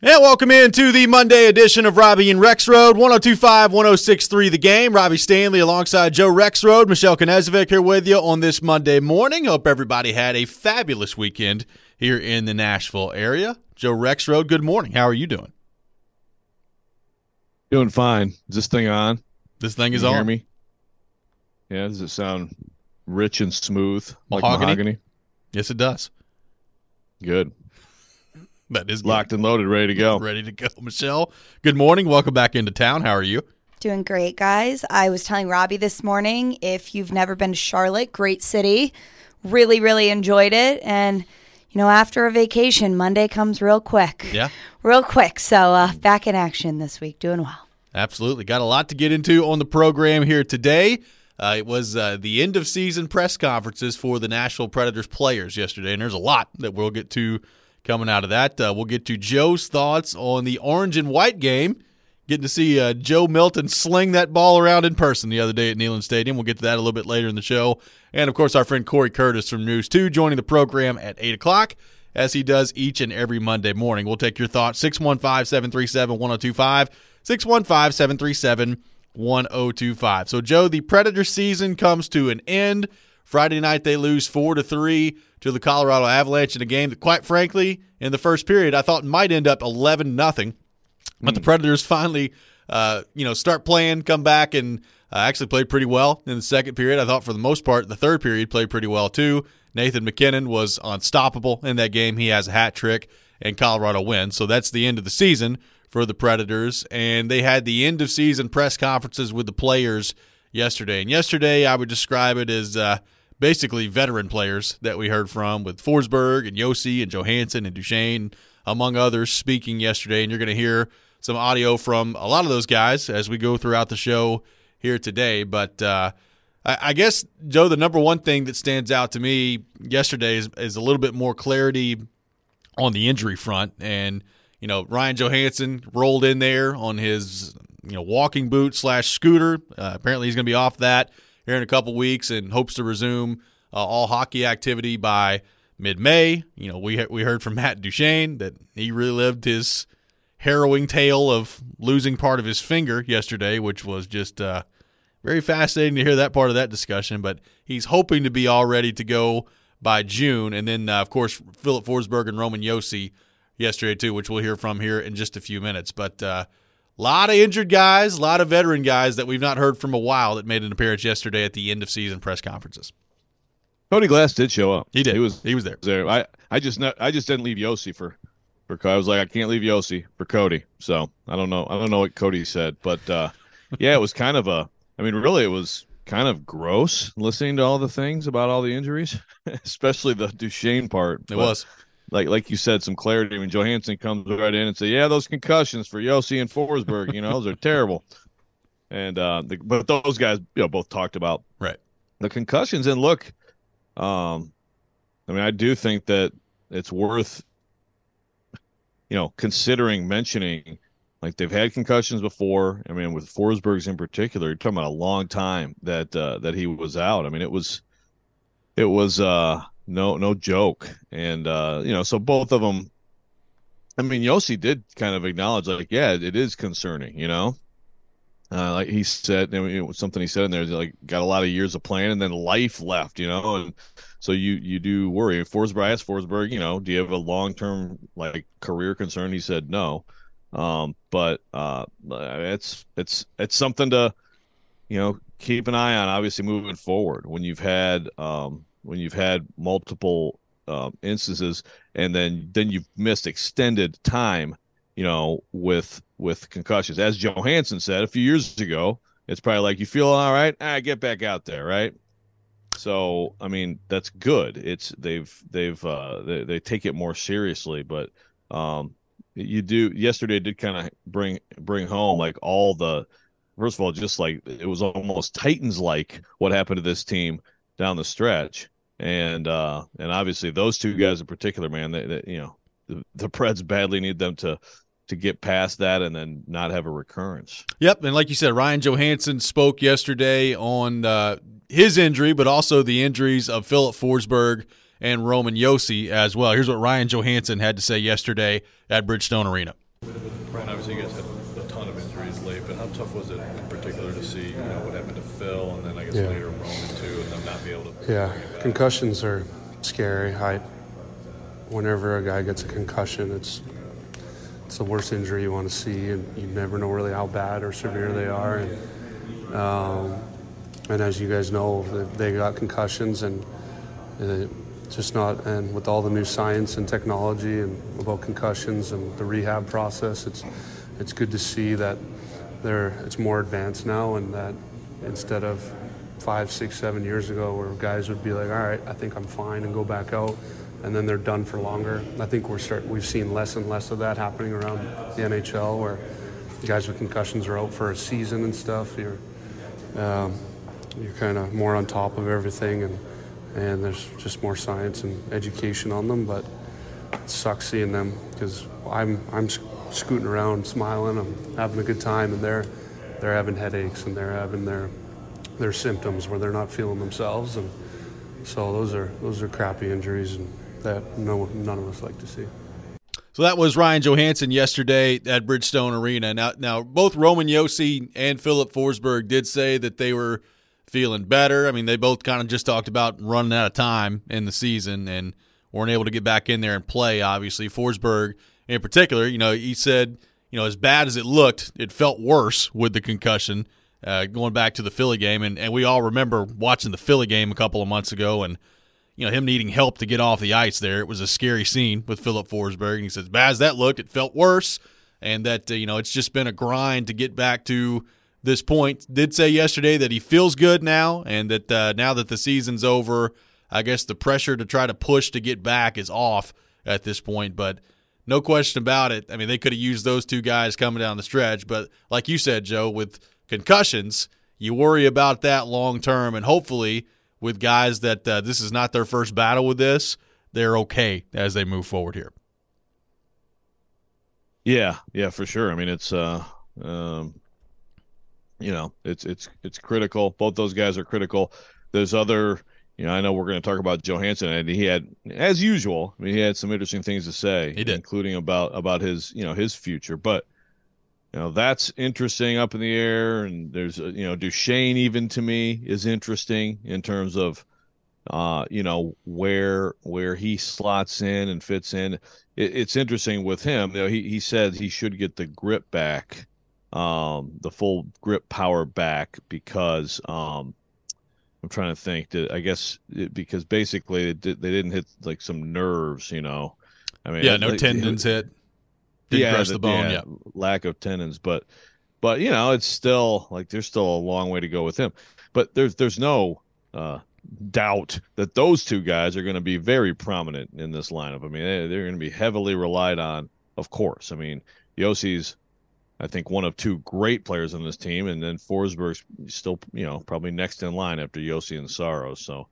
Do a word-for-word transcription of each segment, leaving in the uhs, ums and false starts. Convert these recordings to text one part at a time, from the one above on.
And welcome into the Monday edition of Robbie and Rexroad, one oh two point five, one oh six point three The Game. Robbie Stanley alongside Joe Rexroad, Michelle Knezovic here with you on this Monday morning. Hope everybody had a fabulous weekend here in the Nashville area. Joe Rexroad, good morning. How are you doing? Doing fine. Is this thing on? This thing is Can you on. hear me? Yeah, does it sound rich and smooth like Mahogany? mahogany? Yes, it does. Good. That is good. Locked and loaded, ready to go. Ready to go. Michelle, good morning. Welcome back into town. How are you? Doing great, guys. I was telling Robbie this morning, if you've never been to Charlotte, great city. Really, really enjoyed it. And, you know, after a vacation, Monday comes real quick. Yeah. Real quick. So uh, back in action this week. Doing well. Absolutely. Got a lot to get into on the program here today. Uh, it was uh, the end-of-season press conferences for the Nashville Predators players yesterday, and there's a lot that we'll get to coming out of that. Uh, we'll get to Joe's thoughts on the orange and white game. Getting to see uh, Joe Milton sling that ball around in person the other day at Neyland Stadium. We'll get to that a little bit later in the show. And, of course, our friend Corey Curtis from News two joining the program at eight o'clock, as he does each and every Monday morning. We'll take your thoughts, six one five, seven three seven, one oh two five, six one five, seven three seven, one oh two five. So, Joe, the Predator season comes to an end. Friday night they lose four to three to the Colorado Avalanche in a game that, quite frankly, in the first period, I thought might end up eleven nothing. But mm. the Predators finally, uh, you know, start playing, come back, and uh, actually played pretty well in the second period. I thought for the most part, the third period played pretty well too. Nathan MacKinnon was unstoppable in that game. He has a hat trick, and Colorado wins. So that's the end of the season for the Predators. And they had the end-of-season press conferences with the players yesterday. And yesterday I would describe it as uh, – basically veteran players that we heard from, with Forsberg and Josi and Johansson and Duchene, among others, speaking yesterday. And you're going to hear some audio from a lot of those guys as we go throughout the show here today. But uh, I, I guess, Joe, the number one thing that stands out to me yesterday is, is a little bit more clarity on the injury front. And, you know, Ryan Johansson rolled in there on his, you know, walking boot slash scooter. Uh, apparently he's going to be off that here in a couple weeks and hopes to resume uh, all hockey activity by mid-May. You know, we we heard from Matt Duchene that he relived his harrowing tale of losing part of his finger yesterday, which was just uh, very fascinating to hear that part of that discussion. But he's hoping to be all ready to go by June. And then, uh, of course, Philip Forsberg and Roman Josi yesterday too, which we'll hear from here in just a few minutes. But uh a lot of injured guys, a lot of veteran guys that we've not heard from a while that made an appearance yesterday at the end-of-season press conferences. Cody Glass did show up. He did. He was. He was there. there. I, I just not, I just didn't leave Josi for, for. I was like, I can't leave Josi for Cody. So I don't know. I don't know what Cody said, but uh, yeah, it was kind of a. I mean, really, it was kind of gross listening to all the things about all the injuries, especially the Duchene part. It but, was. Like like you said, some clarity when Johansson comes right in and say, yeah, those concussions for Josi and Forsberg, you know, those are terrible. And uh, the, but those guys, you know, both talked about right the concussions. And look, um, I mean, I do think that it's worth, you know, considering mentioning. Like, they've had concussions before. I mean, with Forsberg's in particular, you're talking about a long time that uh, that he was out. I mean, it was it was. Uh, No, no joke. And, uh, you know, so both of them, I mean, Josi did kind of acknowledge, like, yeah, it is concerning, you know, uh, like he said, I mean, it was something he said in there, like, got a lot of years of playing and then life left, you know, and so you, you do worry. Forsberg, I asked Forsberg, you know, do you have a long-term, like, career concern? He said no. Um, but uh, it's, it's, it's something to, you know, keep an eye on, obviously, moving forward when you've had, um, when you've had multiple um, instances and then then you've missed extended time, you know, with with concussions. As Johansson said a few years ago, it's probably like, you feel all right, ah, get back out there, right? So, I mean, that's good. It's they've they've uh, they, they take it more seriously, but um, you do. Yesterday did kind of bring bring home like all the. First of all, just like it was almost Titans-like what happened to this team down the stretch, and uh, and obviously those two guys in particular, man, they, they, you know, the, the Preds badly need them to to get past that and then not have a recurrence. Yep, and like you said, Ryan Johansson spoke yesterday on uh, his injury, but also the injuries of Philip Forsberg and Roman Josi as well. Here's what Ryan Johansson had to say yesterday at Bridgestone Arena. obviously you guys had a ton of injuries late, but how tough was it in particular to see, you know, what happened to Phil and then I guess Yeah. later Roman too, and them not be able to Yeah, bring it back? concussions are scary. I, whenever a guy gets a concussion, it's it's the worst injury you want to see, and you never know really how bad or severe they are. And, um, and as you guys know, they they got concussions, and uh, just not. And with all the new science and technology and about concussions and the rehab process, it's it's good to see that they're it's more advanced now, and that instead of five, six, seven years ago, where guys would be like, all right, I think I'm fine, and go back out, and then they're done for longer. I think we're start, we've seen less and less of that happening around the N H L, where guys with concussions are out for a season and stuff. You're um, you're kind of more on top of everything, and and there's just more science and education on them. But it sucks seeing them, because I'm I'm scooting around, smiling, I'm having a good time, and they're they're having headaches, and they're having their their symptoms where they're not feeling themselves, and so those are those are crappy injuries, and that no none of us like to see. So that was Ryan Johansson yesterday at Bridgestone Arena. Now, now both Roman Josi and Philip Forsberg did say that they were feeling better. I mean, they both kind of just talked about running out of time in the season and weren't able to get back in there and play, obviously. Forsberg in particular, you know, he said, you know, as bad as it looked, it felt worse with the concussion. Uh, going back to the Philly game, and, and we all remember watching the Philly game a couple of months ago and, you know, him needing help to get off the ice there. It was a scary scene with Philip Forsberg, and he says, as bad as that looked, it felt worse, and that, uh, you know, it's just been a grind to get back to this point. Did say yesterday that he feels good now, and that uh, now that the season's over, I guess the pressure to try to push to get back is off at this point, but no question about it. I mean, they could have used those two guys coming down the stretch, but like you said, Joe, with concussions, you worry about that long term, and hopefully with guys that uh, this is not their first battle with this, they're okay as they move forward here. Yeah, yeah, for sure. I mean, it's uh, um, you know, it's it's it's critical. Both those guys are critical. There's other, you know, I know we're going to talk about Johansson, and he had, as usual, I mean, he had some interesting things to say, he did, including about about his, you know, his future, but. You know, that's interesting up in the air. And there's, you know, Duchesne even to me is interesting in terms of, uh, you know, where where he slots in and fits in. It, it's interesting with him. You know, he, he said he should get the grip back, um, the full grip power back because um, I'm trying to think that I guess it, because basically it did, they didn't hit like some nerves, you know. I mean, yeah, no like, tendons it, hit. Didn't yeah, crush the, the bone, yeah, yeah. Lack of tendons, but but you know, it's still like there's still a long way to go with him. But there's there's no uh, doubt that those two guys are going to be very prominent in this lineup. I mean, they, they're going to be heavily relied on, of course. I mean, Yossi's, I think, one of two great players on this team, and then Forsberg's still, you know, probably next in line after Josi and Saros. So.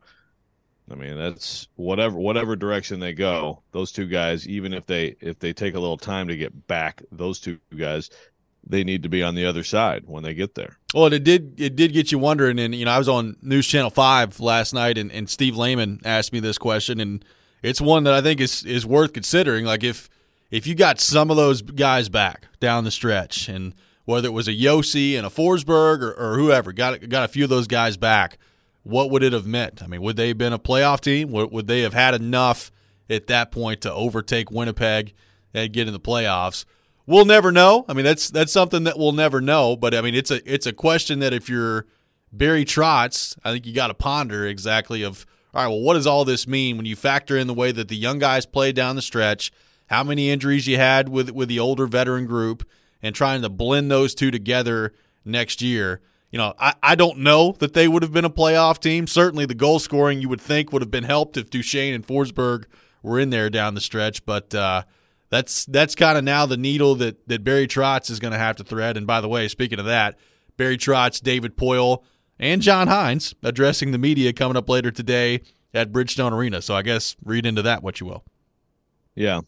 I mean, that's whatever whatever direction they go. Those two guys, even if they if they take a little time to get back, those two guys, they need to be on the other side when they get there. Well, it did it did get you wondering, and you know, I was on News Channel Five last night, and, and Steve Lehman asked me this question, and it's one that I think is is worth considering. Like if if you got some of those guys back down the stretch, and whether it was a Josi and a Forsberg or, or whoever got got a few of those guys back. What would it have meant? I mean, would they have been a playoff team? Would, would they have had enough at that point to overtake Winnipeg and get in the playoffs? We'll never know. I mean, that's that's something that we'll never know. But I mean, it's a it's a question that if you're Barry Trotz, I think you got to ponder exactly of all right. Well, what does all this mean when you factor in the way that the young guys played down the stretch, how many injuries you had with with the older veteran group, and trying to blend those two together next year. You know, I, I don't know that they would have been a playoff team. Certainly the goal scoring you would think would have been helped if Duchesne and Forsberg were in there down the stretch. But uh, that's that's kind of now the needle that, that Barry Trotz is going to have to thread. And by the way, speaking of that, Barry Trotz, David Poile, and John Hines addressing the media coming up later today at Bridgestone Arena. So I guess read into that what you will. Yeah.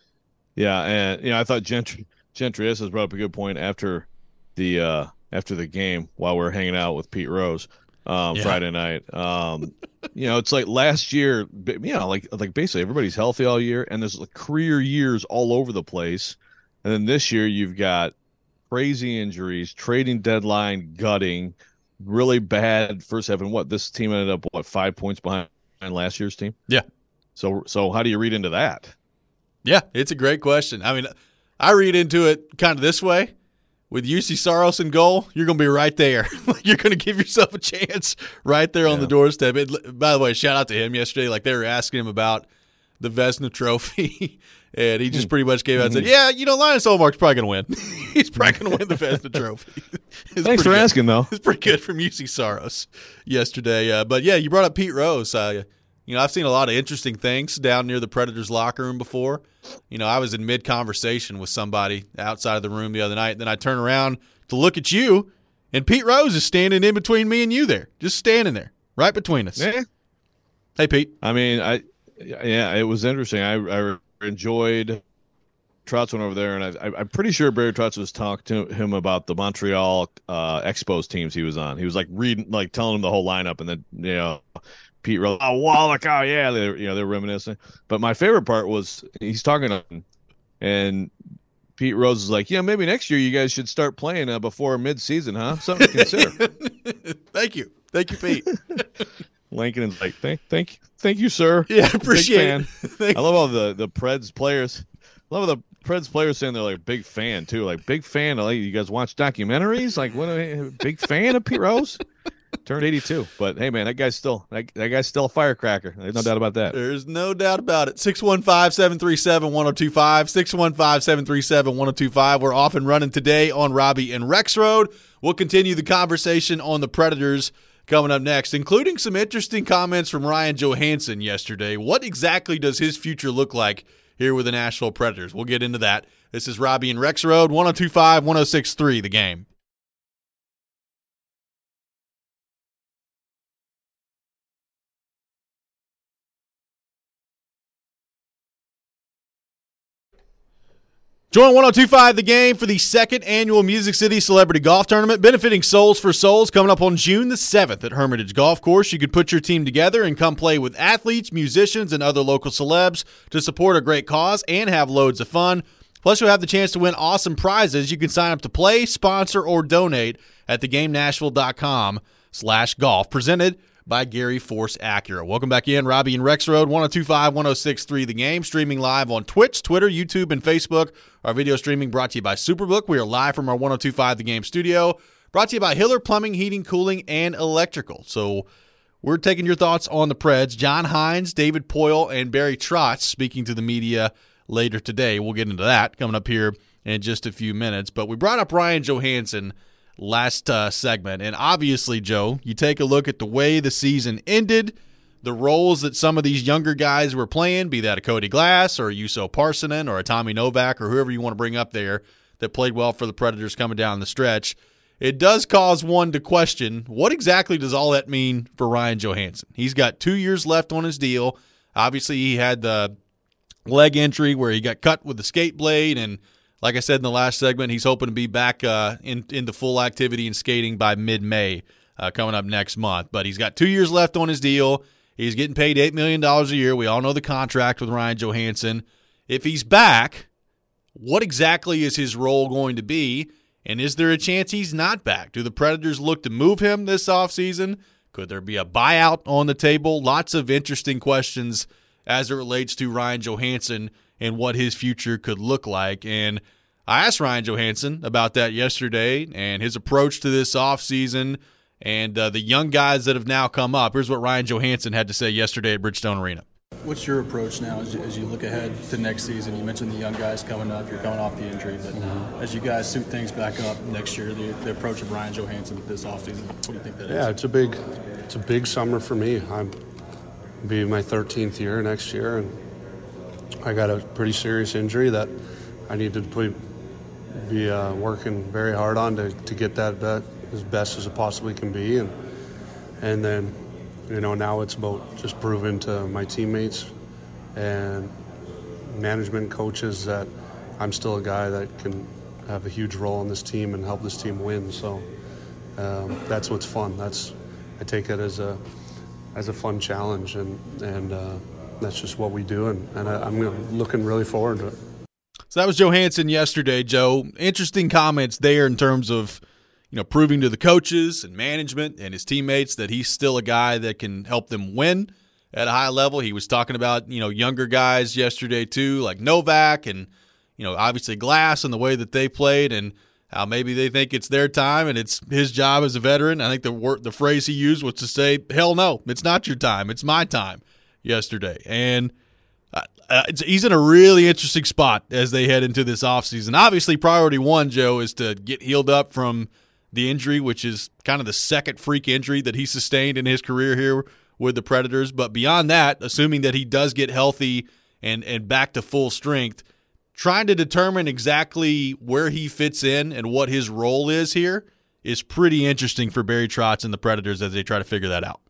Yeah, and you know, I thought Gentry Gentryus has brought up a good point after the uh, – after the game while we we're hanging out with Pete Rose um, yeah. Friday night. Um, you know, it's like last year, you know, like like basically everybody's healthy all year, and there's like career years all over the place. And then this year you've got crazy injuries, trading deadline, gutting, really bad first half. And what, this team ended up, what, five points behind last year's team? Yeah. So, so how do you read into that? Yeah, it's a great question. I mean, I read into it kind of this way. With U C Saros in goal, you're going to be right there. You're going to give yourself a chance right there on yeah. the doorstep. It, by the way, shout out to him yesterday. Like, they were asking him about the Vezina Trophy, and he just pretty much came out and said, yeah, you know, Linus Ullmark's probably going to win. He's probably going to win the Vezina Trophy. Thanks for good. asking, though. It's pretty good from U C Saros yesterday. Uh, but, yeah, you brought up Pete Rose. Uh, you know, I've seen a lot of interesting things down near the Predators locker room before. You know, I was in mid-conversation with somebody outside of the room the other night, and then I turn around to look at you, and Pete Rose is standing in between me and you there, just standing there, right between us. Yeah. Hey, Pete. I mean, I yeah, it was interesting. I, I enjoyed Trotz went over there, and I, I'm pretty sure Barry Trotz was talking to him about the Montreal uh, Expos teams he was on. He was like reading, like telling him the whole lineup, and then you know. Pete Rose, oh Wallach, oh yeah, they're you know they're reminiscing. But my favorite part was he's talking to him, and Pete Rose is like, yeah, maybe next year you guys should start playing uh, before mid-season, huh? Something to consider. Thank you, thank you, Pete. Lincoln's like, thank, thank, thank you, sir. Yeah, appreciate it. I love all the the Preds players. I love all the Preds players saying they're like big fan too, like big fan. Like you guys watch documentaries, like what? A big fan of Pete Rose. Turned eighty-two, but hey, man, that guy's still that, that guy's still a firecracker. There's no doubt about that. There's no doubt about it. six one five, seven three seven, one oh two five, six one five, seven three seven, one oh two five. We're off and running today on Robbie and Rex Road. We'll continue the conversation on the Predators coming up next, including some interesting comments from Ryan Johansen yesterday. What exactly does his future look like here with the Nashville Predators? We'll get into that. This is Robbie and Rex Road, one oh two five, one oh six three, The Game. Join one oh two five The Game for the second annual Music City Celebrity Golf Tournament, benefiting Souls for Souls, coming up on June the seventh at Hermitage Golf Course. You could put your team together and come play with athletes, musicians, and other local celebs to support a great cause and have loads of fun. Plus, you'll have the chance to win awesome prizes. You can sign up to play, sponsor, or donate at thegamenashville.com slash golf. Presented by Gary Force Acura. Welcome back in. Robbie and Rex Road, one oh two five, one oh six three The Game. Streaming live on Twitch, Twitter, YouTube, and Facebook. Our video streaming brought to you by Superbook. We are live from our one oh two five The Game studio. Brought to you by Hiller Plumbing, Heating, Cooling, and Electrical. So we're taking your thoughts on the Preds. John Hines, David Poile, and Barry Trotz speaking to the media later today. We'll get into that coming up here in just a few minutes. But we brought up Ryan Johansen last uh, segment. And obviously, Joe, you take a look at the way the season ended, the roles that some of these younger guys were playing, be that a Cody Glass or a Juuso Parssinen or a Tommy Novak or whoever you want to bring up there that played well for the Predators coming down the stretch. It does cause one to question, what exactly does all that mean for Ryan Johansen? He's got two years left on his deal. Obviously, he had the leg injury where he got cut with the skate blade, and like I said in the last segment, he's hoping to be back uh, in, into full activity and skating by mid-May uh, coming up next month. But he's got two years left on his deal. He's getting paid eight million dollars a year. We all know the contract with Ryan Johansen. If he's back, what exactly is his role going to be? And is there a chance he's not back? Do the Predators look to move him this offseason? Could there be a buyout on the table? Lots of interesting questions as it relates to Ryan Johansen and what his future could look like. And I asked Ryan Johansen about that yesterday and his approach to this offseason and uh, the young guys that have now come up. Here's what Ryan Johansen had to say yesterday at Bridgestone Arena. What's your approach now as you, as you look ahead to next season? You mentioned the young guys coming up. You're coming off the injury. But mm-hmm. as you guys suit things back up next year, the, the approach of Ryan Johansen this offseason, what do you think that yeah, is? Yeah, it's a big it's a big summer for me. I'm be my thirteenth year next year, and I got a pretty serious injury that I need to be, be uh, working very hard on to, to get that bet as best as it possibly can be. And and then, you know, now it's about just proving to my teammates and management coaches that I'm still a guy that can have a huge role in this team and help this team win. So um, that's what's fun. That's I take it as a as a fun challenge, and and uh, that's just what we do, and, and I, I'm looking really forward to it. So that was Johansson yesterday, Joe. Interesting comments there in terms of, you know, proving to the coaches and management and his teammates that he's still a guy that can help them win at a high level. He was talking about, you know, younger guys yesterday too, like Novak and, you know, obviously Glass and the way that they played and how maybe they think it's their time and it's his job as a veteran. I think the word, the phrase he used was to say, hell no, it's not your time. It's my time yesterday. And uh, it's, he's in a really interesting spot as they head into this offseason. Obviously, priority one, Joe, is to get healed up from the injury, which is kind of the second freak injury that he sustained in his career here with the Predators. But beyond that, assuming that he does get healthy and, and back to full strength, trying to determine exactly where he fits in and what his role is here is pretty interesting for Barry Trotz and the Predators as they try to figure that out.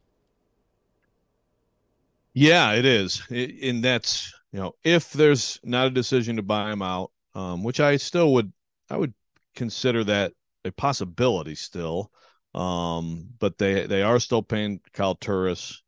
Yeah, it is. It, and that's, you know, if there's not a decision to buy him out, um, which I still would, I would consider that a possibility still. Um, but they, they are still paying Kyle Turris.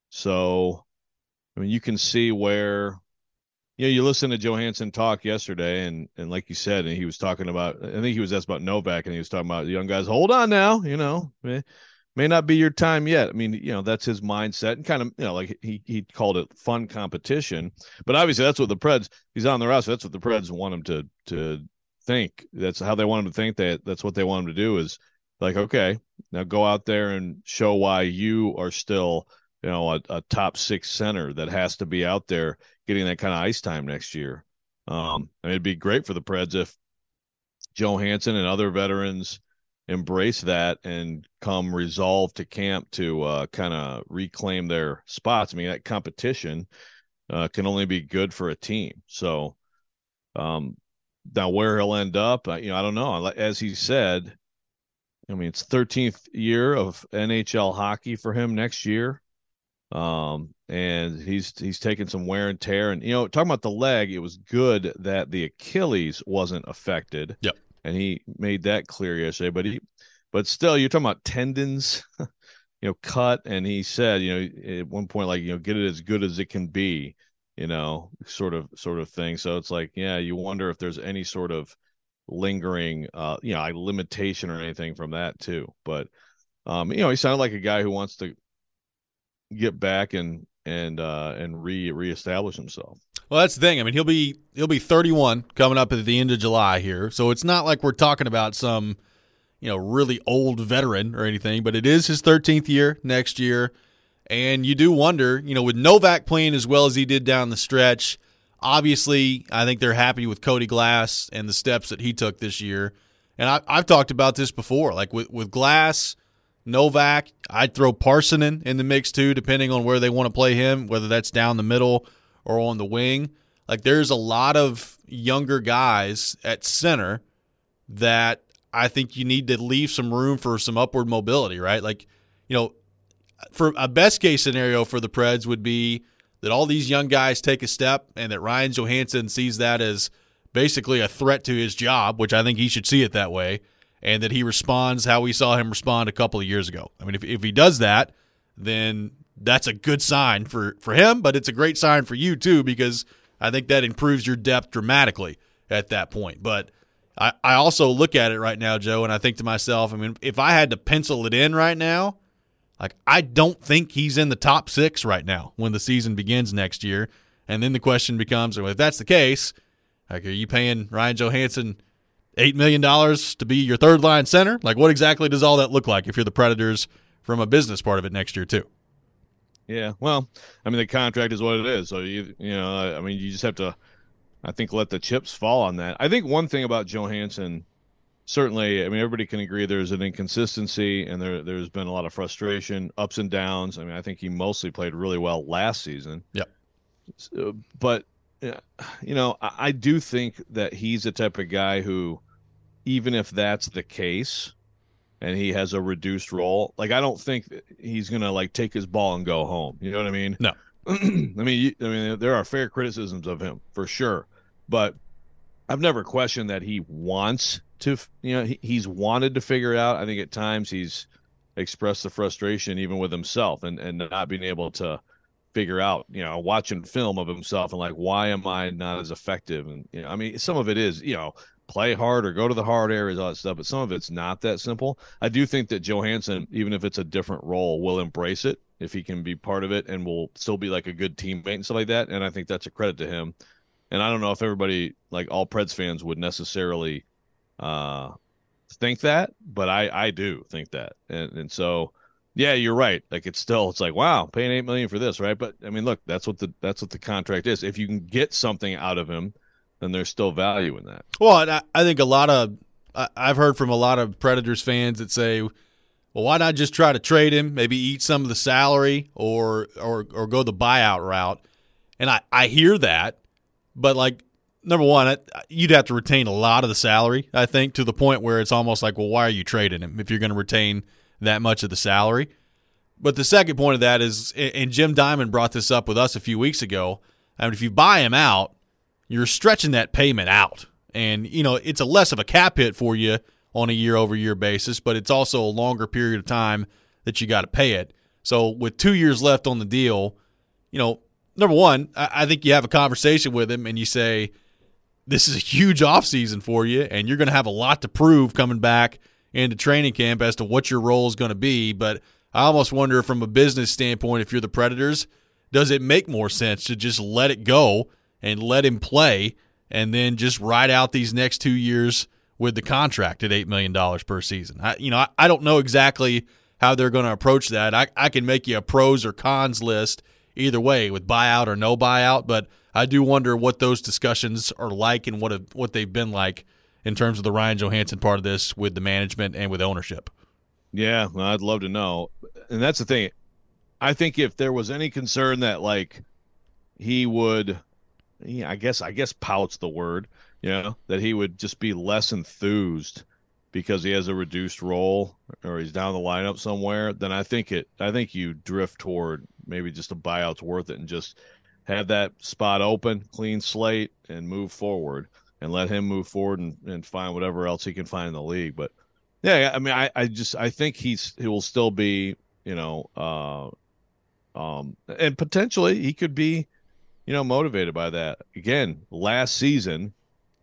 So, I mean, you can see where, you know, you listen to Johansson talk yesterday and, and like you said, and he was talking about, I think he was asked about Novak and he was talking about the young guys, hold on now, you know, may, may not be your time yet. I mean, you know, that's his mindset and kind of, you know, like he, he called it fun competition, but obviously that's what the Preds, he's on the roster. That's what the Preds want him to, to think. That's how they want him to think. That that's what they want him to do is like, okay, now go out there and show why you are still, you know, a, a top six center that has to be out there getting that kind of ice time next year. Um, I mean, it'd be great for the Preds if Johansson and other veterans embrace that and come resolved to camp to uh, kind of reclaim their spots. I mean, that competition uh, can only be good for a team. So um, now where he'll end up, you know, I don't know. As he said, I mean, it's thirteenth year of N H L hockey for him next year. Um, and he's, he's taken some wear and tear and, you know, talking about the leg, it was good that the Achilles wasn't affected. Yep. And he made that clear yesterday, but he, but still you're talking about tendons, you know, cut. And he said, you know, at one point, like, you know, get it as good as it can be, you know, sort of, sort of thing. So it's like, yeah, you wonder if there's any sort of lingering, uh, you know, limitation or anything from that too. But, um, you know, he sounded like a guy who wants to get back and and uh and re reestablish himself. Well, that's the thing. I mean, he'll be he'll be thirty-one coming up at the end of July here. So it's not like we're talking about some, you know, really old veteran or anything, but it is his thirteenth year next year. And you do wonder, you know, with Novak playing as well as he did down the stretch, obviously I think they're happy with Cody Glass and the steps that he took this year. And I, I've talked about this before, like with, with Glass, Novak, I'd throw Parsonen in the mix too, depending on where they want to play him, whether that's down the middle or on the wing. Like there's a lot of younger guys at center that I think you need to leave some room for some upward mobility, right? Like, you know, for a best case scenario for the Preds would be that all these young guys take a step and that Ryan Johansson sees that as basically a threat to his job, which I think he should see it that way, and that he responds how we saw him respond a couple of years ago. I mean, if if he does that, then that's a good sign for, for him, but it's a great sign for you too, because I think that improves your depth dramatically at that point. But I, I also look at it right now, Joe, and I think to myself, I mean, if I had to pencil it in right now, like I don't think he's in the top six right now when the season begins next year. And then the question becomes, well, if that's the case, like, are you paying Ryan Johansson eight million dollars to be your third line center? Like, what exactly does all that look like if you're the Predators from a business part of it next year too? Yeah, well, I mean, the contract is what it is. So, you you know, I mean, you just have to, I think, let the chips fall on that. I think one thing about Johansson, certainly, I mean, everybody can agree there's an inconsistency and there, there's been a lot of frustration, ups and downs. I mean, I think he mostly played really well last season. Yep. So, but, you know, I, I do think that he's the type of guy who, even if that's the case and he has a reduced role, like, I don't think that he's going to, like, take his ball and go home. You know what I mean? No. I mean, you, I mean, there are fair criticisms of him for sure, but I've never questioned that he wants to, you know, he, he's wanted to figure it out. I think at times he's expressed the frustration even with himself and, and not being able to figure out, you know, watching film of himself and like, why am I not as effective? And, you know, I mean, some of it is, you know, play hard or go to the hard areas, all that stuff, but some of it's not that simple. I do think that Johansson, even if it's a different role, will embrace it if he can be part of it and will still be like a good teammate and stuff like that. And I think that's a credit to him. And I don't know if everybody, like all Preds fans, would necessarily uh, think that, but I, I do think that. And, and so, yeah, you're right. Like it's still, it's like, wow, paying eight million dollars for this, right? But I mean, look, that's what the that's what the contract is. If you can get something out of him, then there's still value in that. Well, and I, I think a lot of I've heard from a lot of Predators fans that say, well, why not just try to trade him, maybe eat some of the salary or or or go the buyout route? And I, I hear that, but like number one, you'd have to retain a lot of the salary, I think, to the point where it's almost like, well, why are you trading him if you're going to retain that much of the salary? But the second point of that is, and Jim Diamond brought this up with us a few weeks ago, I mean, if you buy him out, you're stretching that payment out. And, you know, it's a less of a cap hit for you on a year-over-year basis, but it's also a longer period of time that you got to pay it. So with two years left on the deal, you know, number one, I think you have a conversation with him and you say, this is a huge offseason for you, and you're going to have a lot to prove coming back into training camp as to what your role is going to be. But I almost wonder from a business standpoint, if you're the Predators, does it make more sense to just let it go and let him play and then just ride out these next two years with the contract at eight million dollars per season? I, you know, I, I don't know exactly how they're going to approach that. I, I can make you a pros or cons list either way with buyout or no buyout, but I do wonder what those discussions are like and what have, what they've been like in terms of the Ryan Johansson part of this with the management and with ownership. Yeah, well, I'd love to know. And that's the thing. I think if there was any concern that like he would, yeah, I guess I guess pout's the word, you know, that he would just be less enthused because he has a reduced role or he's down the lineup somewhere, then I think it I think you drift toward maybe just a buyout's worth it and just have that spot open, clean slate, and move forward and let him move forward and, and find whatever else he can find in the league. But yeah, I mean, I, I just I think he's he will still be, you know, uh, um, and potentially he could be, you know, motivated by that. Again, last season,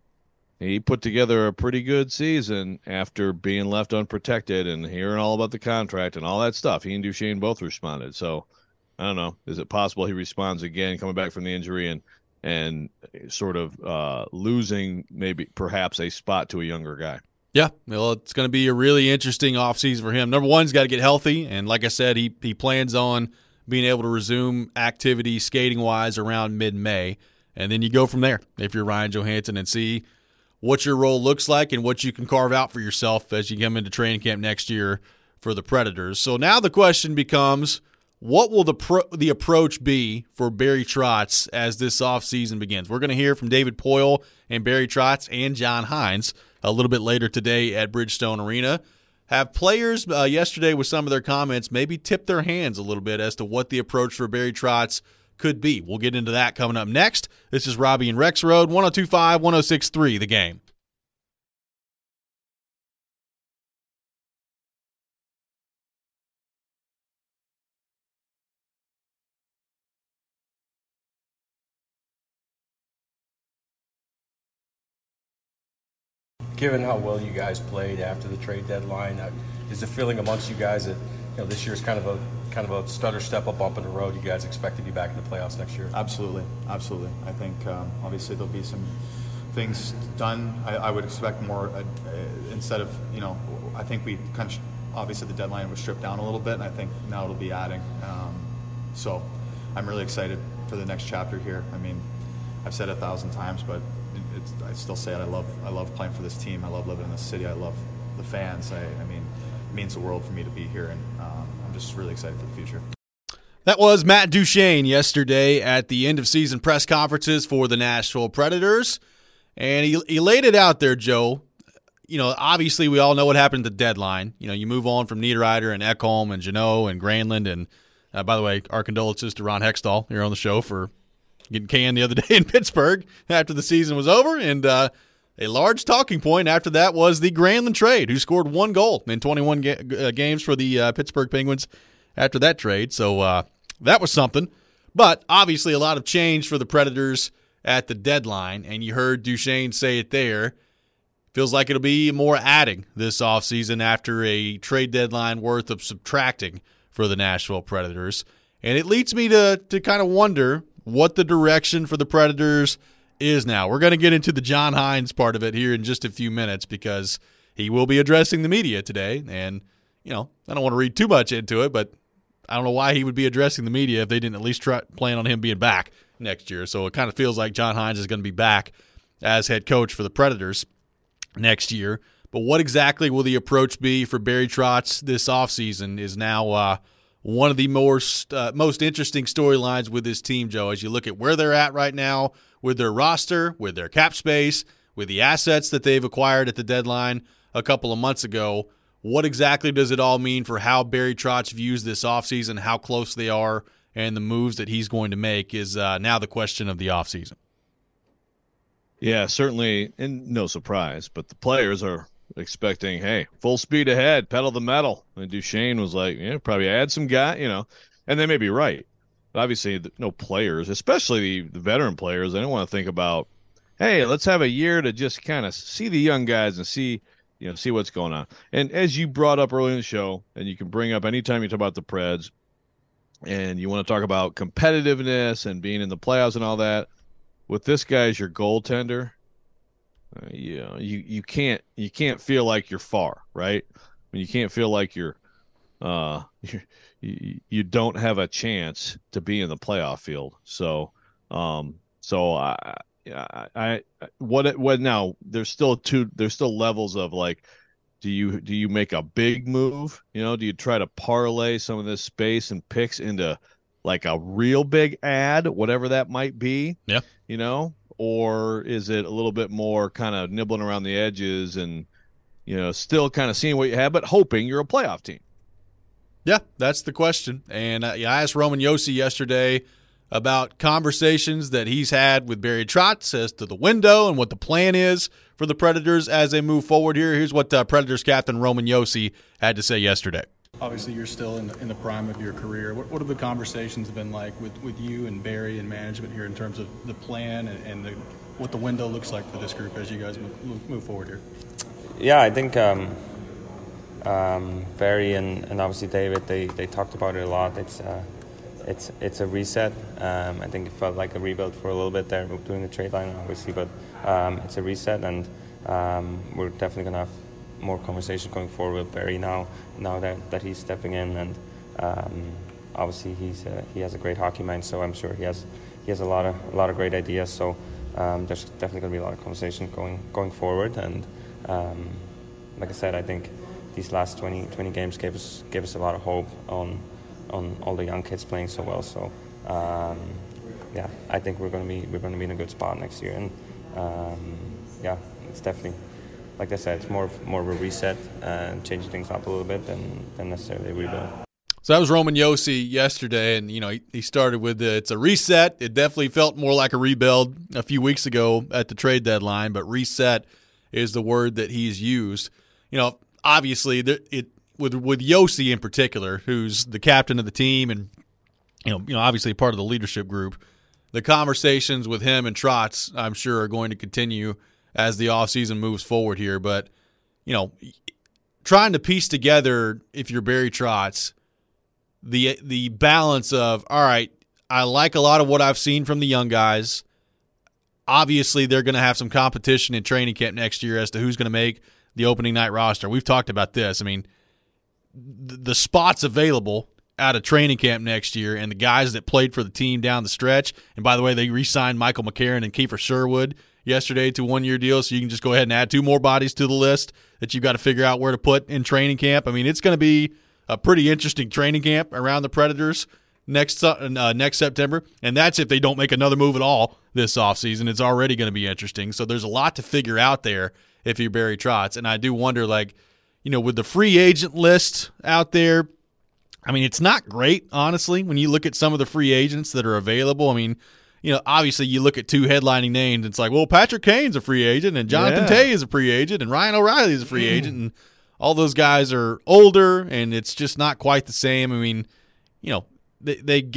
he put together a pretty good season after being left unprotected and hearing all about the contract and all that stuff. He and Duchesne both responded. So I don't know. Is it possible he responds again, coming back from the injury and and sort of uh, losing maybe perhaps a spot to a younger guy? Yeah, well, it's going to be a really interesting offseason for him. Number one, he's got to get healthy, and like I said, he he plans on being able to resume activity skating-wise around mid-May, and then you go from there if you're Ryan Johansson and see what your role looks like and what you can carve out for yourself as you come into training camp next year for the Predators. So now the question becomes, what will the pro- the approach be for Barry Trotz as this offseason begins? We're going to hear from David Poile and Barry Trotz and John Hynes a little bit later today at Bridgestone Arena. Have players uh, yesterday with some of their comments maybe tip their hands a little bit as to what the approach for Barry Trotz could be. We'll get into that coming up next. This is Robbie and Rex Road, one oh two point five, one oh six point three, The Game. Given how well you guys played after the trade deadline, uh, is the feeling amongst you guys that, you know, this year's kind of a kind of a stutter step, a bump in the road? You guys expect to be back in the playoffs next year? Absolutely, absolutely. I think um, obviously there'll be some things done. I, I would expect more uh, uh, instead of, you know, I think we kind of obviously the deadline was stripped down a little bit, and I think now it'll be adding. Um, so I'm really excited for the next chapter here. I mean, I've said it a thousand times, but it's, I still say it. I love I love playing for this team. I love living in this city. I love the fans. I, I mean, it means the world for me to be here, and um, I'm just really excited for the future. That was Matt Duchesne yesterday at the end-of-season press conferences for the Nashville Predators, and he, he laid it out there, Joe. You know, obviously we all know what happened at the deadline. You know, you move on from Niederreiter and Ekholm and Jeannot and Granlund, and uh, by the way, our condolences to Ron Hextall here on the show for getting canned the other day in Pittsburgh after the season was over. And uh, a large talking point after that was the Granlund trade, who scored one goal in twenty-one ga- uh, games for the uh, Pittsburgh Penguins after that trade. So uh, that was something. But obviously a lot of change for the Predators at the deadline, and you heard Duchesne say it there. Feels like it'll be more adding this offseason after a trade deadline worth of subtracting for the Nashville Predators. And it leads me to, to kind of wonder what the direction for the Predators is now. We're going to get into the John Hynes part of it here in just a few minutes because he will be addressing the media today. And, you know, I don't want to read too much into it, but I don't know why he would be addressing the media if they didn't at least try, plan on him being back next year. So it kind of feels like John Hynes is going to be back as head coach for the Predators next year. But what exactly will the approach be for Barry Trotz this offseason is now uh, one of the most, uh, most interesting storylines with this team, Joe, as you look at where they're at right now with their roster, with their cap space, with the assets that they've acquired at the deadline a couple of months ago. What exactly does it all mean for how Barry Trotz views this offseason, how close they are, and the moves that he's going to make is uh, now the question of the offseason. Yeah, certainly, and no surprise, but the players are expecting, hey, full speed ahead, pedal the metal. And Duchesne was like, yeah, probably add some guy, you know, and they may be right. But obviously, no players, especially the, the veteran players, they don't want to think about, hey, let's have a year to just kind of see the young guys and see, you know, see what's going on. And as you brought up early in the show, and you can bring up anytime you talk about the Preds, and you want to talk about competitiveness and being in the playoffs and all that, with this guy as your goaltender, uh, you know, you, you can't you can't feel like you're far, right? I mean, you can't feel like you're, uh, you're you you don't have a chance to be in the playoff field. So, um, so I, I, I what what now? There's still two. There's still levels of like, do you do you make a big move? You know, do you try to parlay some of this space and picks into like a real big ad, whatever that might be? Yeah. You know, or is it a little bit more kind of nibbling around the edges and, you know, still kind of seeing what you have, but hoping you're a playoff team? Yeah, that's the question. And uh, yeah, I asked Roman Josi yesterday about conversations that he's had with Barry Trotz as to the window and what the plan is for the Predators as they move forward here. Here's what uh, Predators captain Roman Josi had to say yesterday. Obviously, you're still in the, in the prime of your career. What, what have the conversations been like with, with you and Barry and management here in terms of the plan and, and the, what the window looks like for this group as you guys move, move forward here? Yeah, I think um, um, Barry and, and obviously David, they, they talked about it a lot. It's uh, it's it's a reset. Um, I think it felt like a rebuild for a little bit there doing the trade line, obviously, but um, it's a reset, and um, we're definitely going to have more conversation going forward with Barry now, now that, that he's stepping in, and um, obviously he's uh, he has a great hockey mind, so I'm sure he has he has a lot of a lot of great ideas. So um, there's definitely going to be a lot of conversation going going forward, and um, like I said, I think these last twenty, twenty games gave us gave us a lot of hope on on all the young kids playing so well. So um, yeah, I think we're going to be we're going to be in a good spot next year, and um, yeah, it's definitely. Like I said, it's more more of a reset and changing things up a little bit than, than necessarily a rebuild. So that was Roman Josi yesterday, and you know he, he started with the, it's a reset. It definitely felt more like a rebuild a few weeks ago at the trade deadline, but reset is the word that he's used. You know, obviously, there, it with with Josi in particular, who's the captain of the team, and you know, you know, obviously part of the leadership group. The conversations with him and Trotz, I'm sure, are going to continue as the offseason moves forward here. But, you know, trying to piece together, if you're Barry Trotz, the the balance of, all right, I like a lot of what I've seen from the young guys. Obviously, they're going to have some competition in training camp next year as to who's going to make the opening night roster. We've talked about this. I mean, the spots available out of training camp next year and the guys that played for the team down the stretch, and by the way, they re-signed Michael McCarron and Kiefer Sherwood yesterday to a one-year deal, so you can just go ahead and add two more bodies to the list that you've got to figure out where to put in training camp. I mean, it's going to be a pretty interesting training camp around the Predators next uh, next September, and that's if they don't make another move at all this offseason. It's already going to be interesting. So there's a lot to figure out there if you're Barry Trotz, and I do wonder, like, you know, with the free agent list out there, I mean, it's not great, honestly, when you look at some of the free agents that are available. I mean, you know, obviously you look at two headlining names, it's like, well, Patrick Kane's a free agent, and Jonathan Yeah. Tay is a free agent, and Ryan O'Reilly is a free agent, and all those guys are older, and it's just not quite the same. I mean, you know, they, they got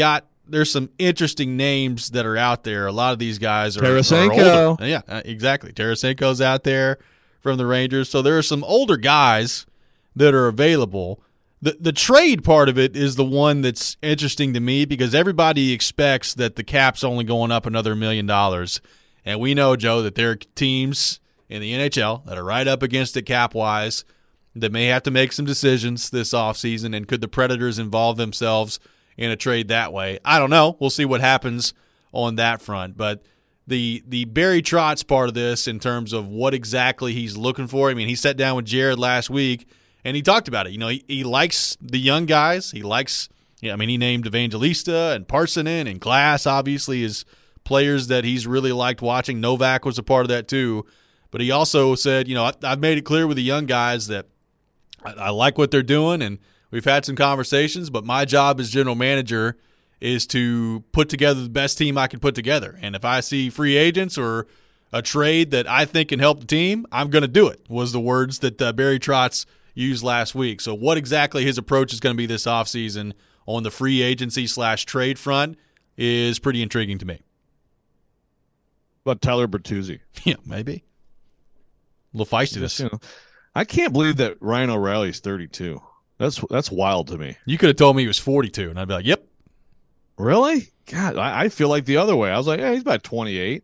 there's some interesting names that are out there. A lot of these guys are, Tarasenko. are older. Yeah, uh, exactly. Tarasenko's out there from the Rangers. So there are some older guys that are available. The the trade part of it is the one that's interesting to me because everybody expects that the cap's only going up another million dollars. And we know, Joe, that there are teams in the N H L that are right up against it cap-wise that may have to make some decisions this offseason. And could the Predators involve themselves in a trade that way? I don't know. We'll see what happens on that front. But the the Barry Trotz part of this in terms of what exactly he's looking for, I mean, he sat down with Jared last week, and he talked about it. You know, he, he likes the young guys. He likes, yeah, I mean, he named Evangelista and Parsonen and Glass, obviously, as players that he's really liked watching. Novak was a part of that too. But he also said, you know, I, I've made it clear with the young guys that I, I like what they're doing, and we've had some conversations, but my job as general manager is to put together the best team I can put together. And if I see free agents or a trade that I think can help the team, I'm going to do it, was the words that uh, Barry Trotz used last week. So what exactly his approach is going to be this offseason on the free agency slash trade front is pretty intriguing to me. But Tyler Bertuzzi. Yeah, maybe. A little feistiness. You know, I can't believe that Ryan O'Reilly's thirty-two. That's that's wild to me. You could have told me he was forty-two, and I'd be like, yep. Really? God, I, I feel like the other way. I was like, yeah, he's about twenty-eight.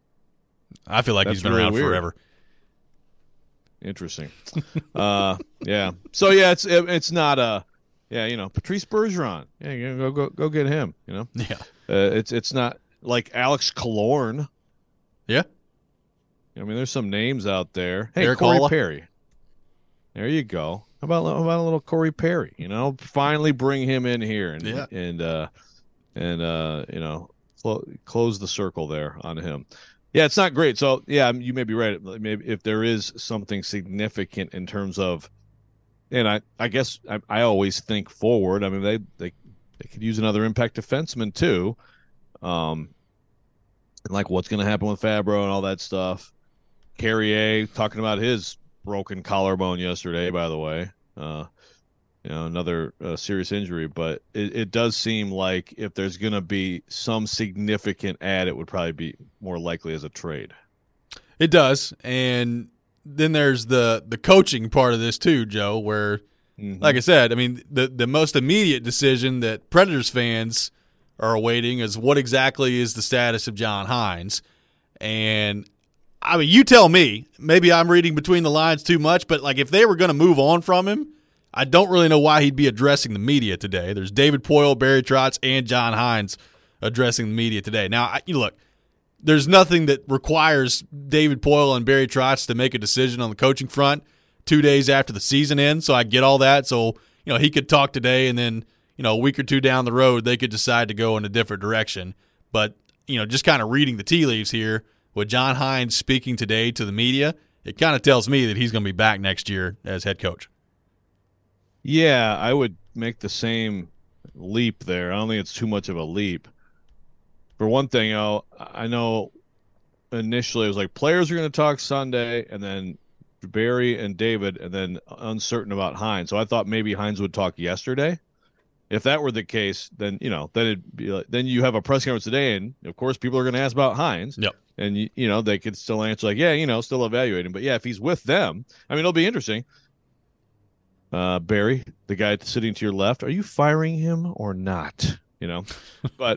I feel like That's he's been really around weird. forever. Interesting. uh, yeah. So yeah, it's it, it's not a yeah. You know, Patrice Bergeron. Yeah, you go go go get him. You know. Yeah. Uh, it's it's not like Alex Killorn. Yeah. I mean, there's some names out there. Hey, Eric Corey Holla. Perry. There you go. How about how about a little Corey Perry? You know, finally bring him in here and Yeah. and uh, and uh, you know, clo- close the circle there on him. Yeah, it's not great. So yeah, you may be right. Maybe if there is something significant in terms of, and I I guess I, I always think forward. I mean, they they they could use another impact defenseman too. Um, and like what's going to happen with Fabro and all that stuff. Carrier talking about his broken collarbone yesterday, by the way. Uh, you know, another uh, serious injury, but it, it does seem like if there's going to be some significant add, it would probably be more likely as a trade. It does. And then there's the the coaching part of this too, Joe, where, Mm-hmm. like I said, I mean, the, the most immediate decision that Predators fans are awaiting is what exactly is the status of John Hines. And I mean, you tell me, maybe I'm reading between the lines too much, but like if they were going to move on from him, I don't really know why he'd be addressing the media today. There's David Poile, Barry Trotz, and John Hines addressing the media today. Now, I, you look, there's nothing that requires David Poile and Barry Trotz to make a decision on the coaching front two days after the season ends, so I get all that. So, you know, he could talk today and then, you know, a week or two down the road, they could decide to go in a different direction. But, you know, just kind of reading the tea leaves here, with John Hines speaking today to the media, it kind of tells me that he's going to be back next year as head coach. Yeah, I would make the same leap there. I don't think it's too much of a leap. For one thing, I'll, I know initially it was like players are going to talk Sunday, and then Barry and David, and then uncertain about Hines. So I thought maybe Hines would talk yesterday. If that were the case, then you know, then it'd be like, then you have a press conference today, and of course people are going to ask about Hines. Yep. And you, you know, they could still answer like, yeah, you know, still evaluating. But yeah, if he's with them, I mean, it'll be interesting. Uh, Barry, the guy sitting to your left, are you firing him or not? You know, but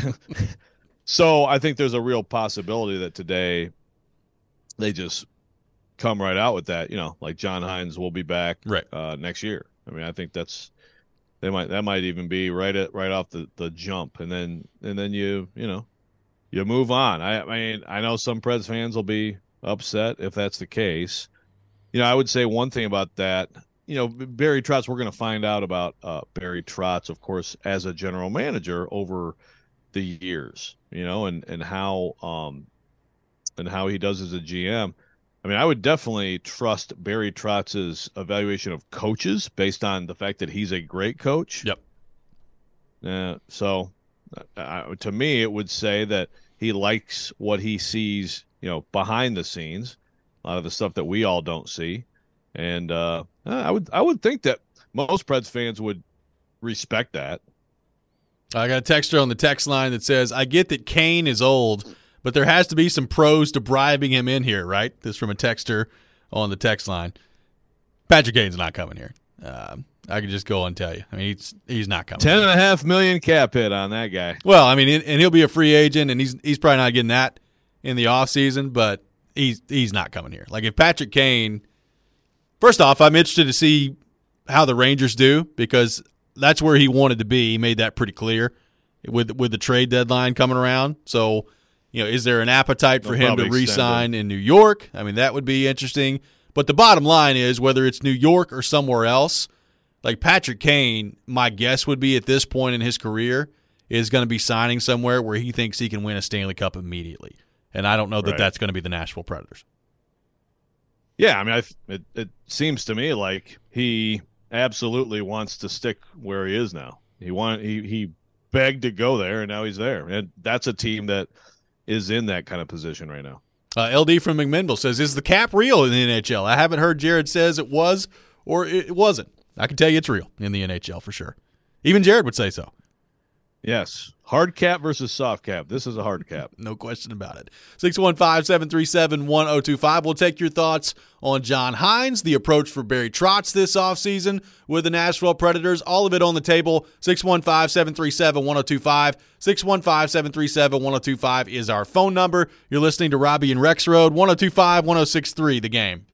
so I think there's a real possibility that today they just come right out with that. You know, like John Hines will be back right uh, next year. I mean, I think that's they might that might even be right at right off the, the jump, and then and then you you know. You move on. I, I mean, I know some Preds fans will be upset if that's the case. You know, I would say one thing about that. You know, Barry Trotz, we're going to find out about uh, Barry Trotz, of course, as a general manager over the years, you know, and, and how um, and how he does as a G M. I mean, I would definitely trust Barry Trotz's evaluation of coaches based on the fact that he's a great coach. Yep. Uh, so uh, to me, it would say that he likes what he sees, you know, behind the scenes, a lot of the stuff that we all don't see. And uh, I would I would think that most Preds fans would respect that. I got a texter on the text line that says, I get that Kane is old, but there has to be some pros to bribing him in here, right? This from a texter on the text line. Patrick Kane's not coming here. Um, I can just go and tell you. I mean, he's he's not coming. Ten and a half million cap hit on that guy. Well, I mean, and he'll be a free agent, and he's he's probably not getting that in the offseason, but he's he's not coming here. Like if Patrick Kane, first off, I'm interested to see how the Rangers do because that's where he wanted to be. He made that pretty clear with with the trade deadline coming around. So, you know, is there an appetite for They'll him to probably re-sign in New York? I mean, that would be interesting. But the bottom line is whether it's New York or somewhere else, like Patrick Kane, my guess would be at this point in his career is going to be signing somewhere where he thinks he can win a Stanley Cup immediately. And I don't know that Right. that's going to be the Nashville Predators. Yeah, I mean, I, it, it seems to me like he absolutely wants to stick where he is now. He want he he begged to go there, and now he's there. And that's a team that is in that kind of position right now. Uh, L D from McMinnville says, is the cap real in the N H L? I haven't heard Jared says it was or it wasn't. I can tell you it's real in the N H L for sure. Even Jared would say so. Yes. Hard cap versus soft cap. This is a hard cap. No question about it. six one five, seven three seven, one oh two five. We'll take your thoughts on John Hines, the approach for Barry Trotz this offseason with the Nashville Predators. All of it on the table. six one five, seven three seven, one oh two five. six one five, seven three seven, one oh two five is our phone number. You're listening to Robbie and Rex Road, one oh two five, one oh six three, The Game.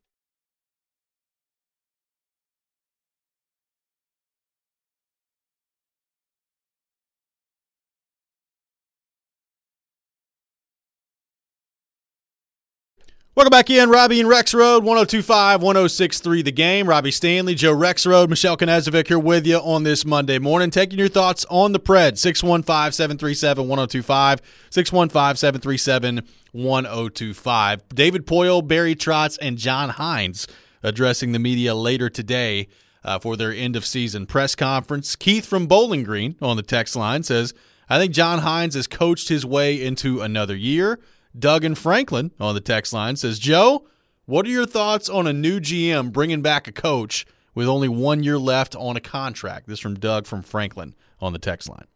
Welcome back in, Robbie and Rex Road, one oh two five, one oh six three, The Game. Robbie Stanley, Joe Rex Road, Michelle Knezovic here with you on this Monday morning. Taking your thoughts on the Preds, six one five, seven three seven, one oh two five, six one five, seven three seven, one oh two five. David Poile, Barry Trotz, and John Hines addressing the media later today uh, for their end-of-season press conference. Keith from Bowling Green on the text line says, I think John Hines has coached his way into another year. Doug and Franklin on the text line says, Joe, what are your thoughts on a new G M bringing back a coach with only one year left on a contract? This from Doug from Franklin on the text line.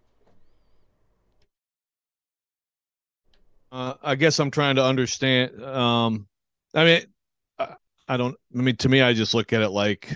Uh, I guess I'm trying to understand. Um, I mean, I, I don't, I mean, to me, I just look at it like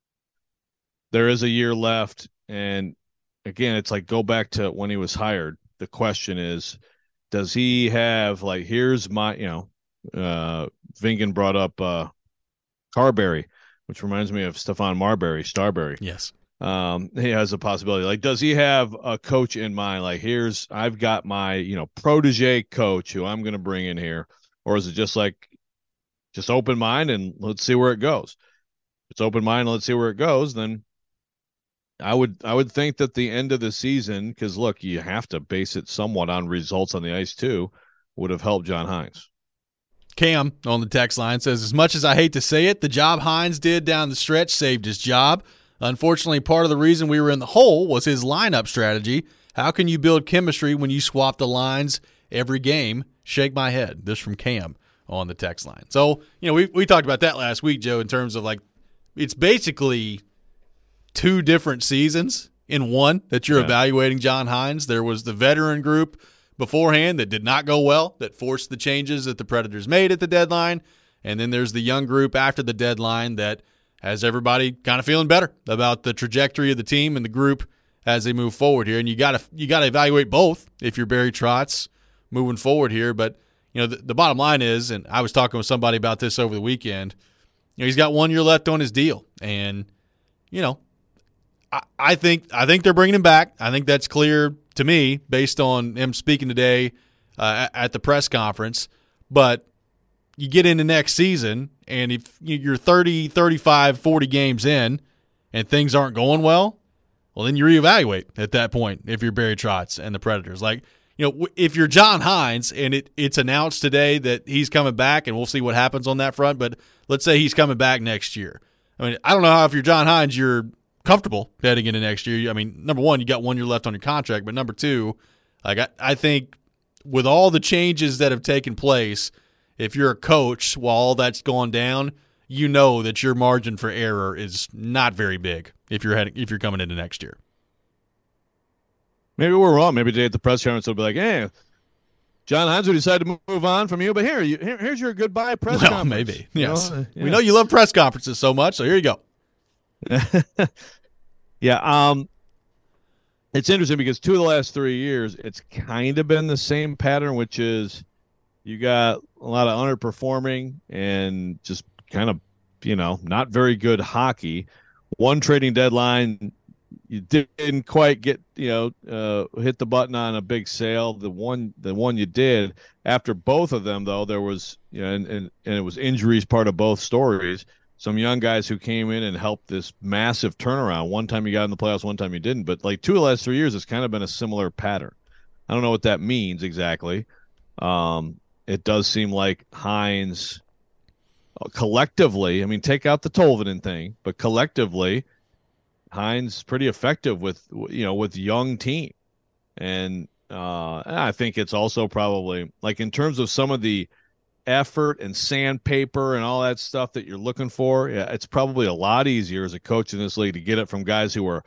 there is a year left. And again, it's like, go back to when he was hired. The question is, does he have like, here's my, you know, uh, Vingan brought up uh, Carberry, which reminds me of Stefan Marbury, Starbury. Yes. Um, he has a possibility. Like, does he have a coach in mind? Like, here's, I've got my, you know, protege coach who I'm going to bring in here. Or is it just like, just open mind and let's see where it goes? If it's open mind, let's see where it goes. Then I would I would think that the end of the season, because look, you have to base it somewhat on results on the ice too, would have helped John Hines. Cam on the text line says, as much as I hate to say it, the job Hines did down the stretch saved his job. Unfortunately, part of the reason we were in the hole was his lineup strategy. How can you build chemistry when you swap the lines every game? Shake my head. This from Cam on the text line. So, you know, we we talked about that last week, Joe, in terms of like, it's basically two different seasons in one that you're yeah. evaluating John Hines. There was the veteran group beforehand that did not go well, that forced the changes that the Predators made at the deadline. And then there's the young group after the deadline that has everybody kind of feeling better about the trajectory of the team and the group as they move forward here. And you got to you got to evaluate both if you're Barry Trotz moving forward here. But, you know, the, the bottom line is, and I was talking with somebody about this over the weekend, you know, he's got one year left on his deal. And, you know, I think I think they're bringing him back. I think that's clear to me based on him speaking today uh, at the press conference. But you get into next season, and if you're thirty, thirty-five, forty games in and things aren't going well, well, then you reevaluate at that point if you're Barry Trotz and the Predators. Like, you know, if you're John Hines and it, it's announced today that he's coming back, and we'll see what happens on that front, but let's say he's coming back next year. I mean, I don't know how if you're John Hines, you're comfortable heading into next year. I mean, number one, you got one year left on your contract, but number two, like I, I think with all the changes that have taken place, if you're a coach while all that's gone down, you know that your margin for error is not very big if you're heading if you're coming into next year. maybe we're wrong. Maybe today at the press conference will be like, hey, John Hines would decide to move on from you, but here, you, here here's your goodbye press well, conference. Maybe, yes. You know? Yeah. We know you love press conferences so much, so here you go. yeah, um, it's interesting because two of the last three years, it's kind of been the same pattern, which is you got a lot of underperforming and just kind of, you know, not very good hockey. One trading deadline, you didn't quite get, you know, uh, hit the button on a big sale. The one, the one you did after both of them, though, there was, you know, and, and, and it was injuries part of both stories. Some young guys who came in and helped this massive turnaround. One time you got in the playoffs, one time you didn't. But like two of the last three years, it's kind of been a similar pattern. I don't know what that means exactly. Um, it does seem like Hines collectively, I mean, take out the Tolvanen thing, but collectively, Hines pretty effective with, you know, with young team. And uh, I think it's also probably like in terms of some of the effort and sandpaper and all that stuff that you're looking for, yeah, it's probably a lot easier as a coach in this league to get it from guys who are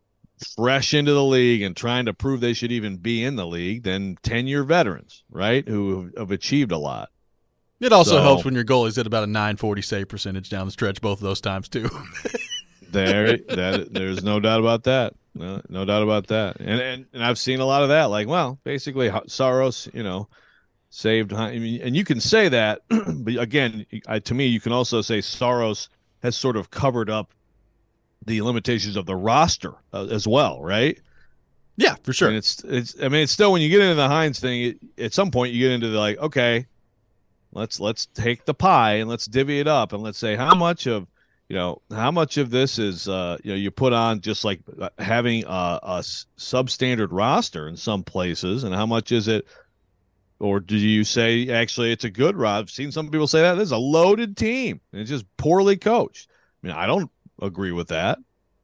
fresh into the league and trying to prove they should even be in the league than ten-year veterans, right, who have achieved a lot. It also so, helps when your goalie's at about a nine forty save percentage down the stretch both of those times, too. there, that there's no doubt about that. No, no doubt about that. And, and and I've seen a lot of that. Like, well, basically, Saros, you know, saved. I mean, and you can say that, but again, I, to me, you can also say Saros has sort of covered up the limitations of the roster uh, as well, right? Yeah, for sure. And it's it's. I mean, it's still when you get into the Hines thing, it, at some point you get into the like, okay, let's let's take the pie and let's divvy it up and let's say how much of you know how much of this is uh, you know you put on just like having a, a substandard roster in some places, and how much is it. Or do you say, actually, it's a good roster? I've seen some people say that. This is a loaded team. And it's just poorly coached. I mean, I don't agree with that.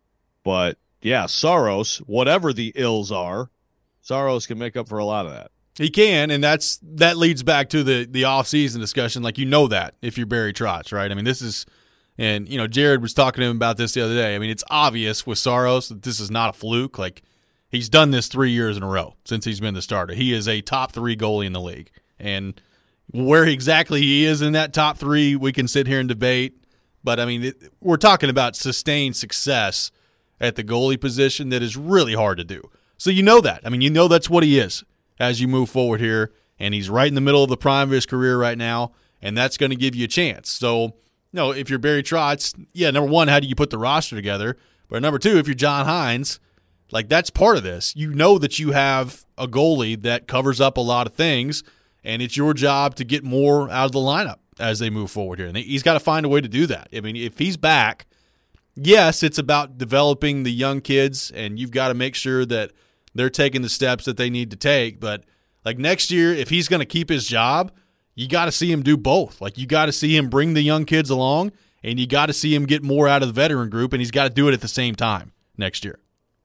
But, yeah, Saros, whatever the ills are, Saros can make up for a lot of that. He can, and that's that leads back to the, the off-season discussion. Like, you know that if you're Barry Trotz, right? I mean, this is – and, you know, Jared was talking to him about this the other day. I mean, it's obvious with Saros that this is not a fluke. Like, he's done this three years in a row since he's been the starter. He is a top three goalie in the league. And where exactly he is in that top three, we can sit here and debate. But, I mean, it, we're talking about sustained success at the goalie position that is really hard to do. So you know that. I mean, you know that's what he is as you move forward here. And he's right in the middle of the prime of his career right now, and that's going to give you a chance. So, you know, if you're Barry Trotz, yeah, number one, how do you put the roster together? But number two, if you're John Hines, like, that's part of this. You know that you have a goalie that covers up a lot of things, and it's your job to get more out of the lineup as they move forward here. And he's got to find a way to do that. I mean, if he's back, yes, it's about developing the young kids, and you've got to make sure that they're taking the steps that they need to take. But, like, next year, if he's going to keep his job, you got to see him do both. Like, you got to see him bring the young kids along, and you got to see him get more out of the veteran group, and he's got to do it at the same time next year.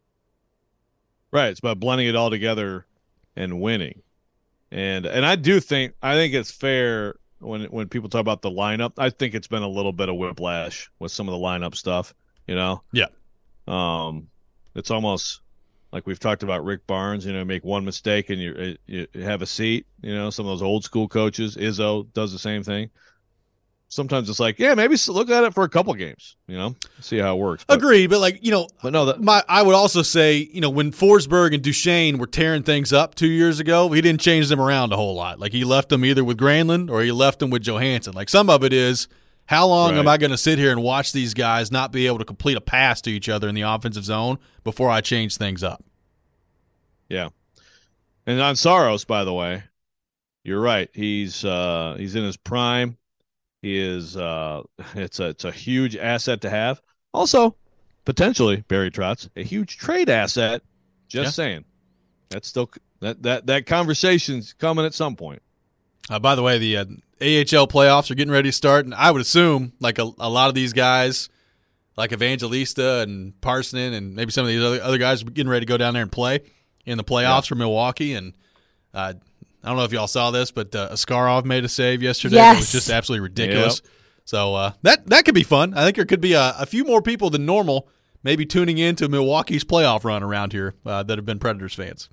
Right, it's about blending it all together and winning, and and I do think I think it's fair when when people talk about the lineup. I think it's been a little bit of whiplash with some of the lineup stuff. You know, yeah. Um, it's almost like we've talked about Rick Barnes. You know, make one mistake and you you have a seat. You know, some of those old school coaches. Izzo does the same thing. Sometimes it's like, yeah, maybe look at it for a couple games, you know, see how it works. But, Agreed, but like, you know, but no, that, my I would also say, you know, when Forsberg and Duchesne were tearing things up two years ago, he didn't change them around a whole lot. Like, he left them either with Granlund or he left them with Johansson. Like, some of it is, how long right. am I going to sit here and watch these guys not be able to complete a pass to each other in the offensive zone before I change things up? Yeah. And on Saros, by the way, you're right. He's uh, he's in his prime. He is uh, it's a it's a huge asset to have. Also, potentially, Barry Trotz, a huge trade asset. Just yeah. saying. That's still that that that conversation's coming at some point. Uh, by the way, the uh, A H L playoffs are getting ready to start, and I would assume like a, a lot of these guys, like Evangelista and Parsonen, and maybe some of these other other guys, are getting ready to go down there and play in the playoffs yeah. for Milwaukee. And uh, I don't know if y'all saw this, but uh, Askarov made a save yesterday. Yes. It was just absolutely ridiculous. Yep. So uh, that that could be fun. I think there could be a, a few more people than normal maybe tuning in to Milwaukee's playoff run around here uh, that have been Predators fans.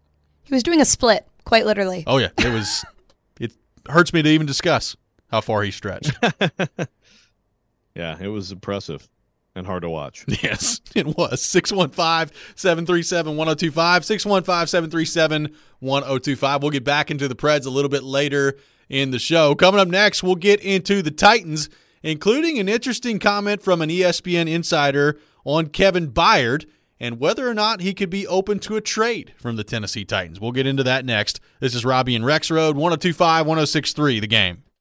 He was doing a split, quite literally. Oh, yeah. It was. It hurts me to even discuss how far he stretched. Yeah, it was impressive and hard to watch. Yes, it was. six one five, seven three seven, one oh two five, six one five, seven three seven, one oh two five. We'll get back into the Preds a little bit later in the show. Coming up next, we'll get into the Titans, including an interesting comment from an E S P N insider on Kevin Byard and whether or not he could be open to a trade from the Tennessee Titans. We'll get into that next. This is Robbie and Rex Road, one oh two five, one oh six three, The Game.